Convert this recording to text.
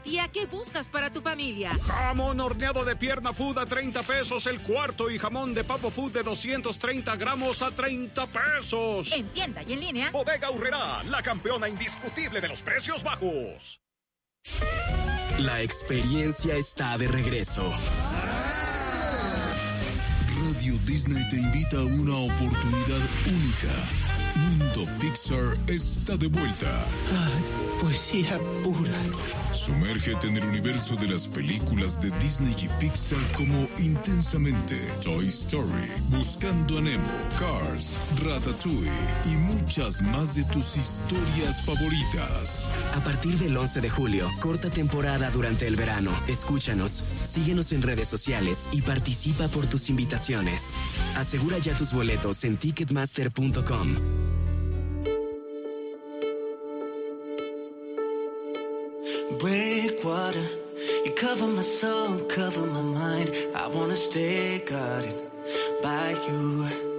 garantía que buscas para tu familia. Jamón horneado de pierna food a 30 pesos el cuarto y jamón de pavo food de 230 gramos a 30 pesos. En tienda y en línea. Bodega Aurrerá, la campeona indiscutible de los precios bajos. La experiencia está de regreso. Radio Disney te invita a una oportunidad única. Mundo Pixar está de vuelta. Ay, poesía pura. Sumérgete en el universo de las películas de Disney y Pixar como Intensamente, Toy Story, Buscando a Nemo, Cars, Ratatouille y muchas más de tus historias favoritas. A partir del 11 de julio, corta temporada durante el verano. Escúchanos, síguenos en redes sociales y participa por tus invitaciones. Asegura ya tus boletos en ticketmaster.com. Breakwater, you cover my soul, cover my mind. I wanna stay guarded by you.